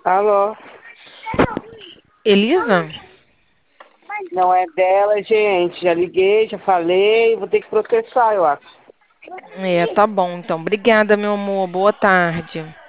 Alô? Elisa? Não é dela, gente. Já liguei, já falei. Vou ter que processar, eu acho. Tá bom, então. Obrigada, meu amor. Boa tarde.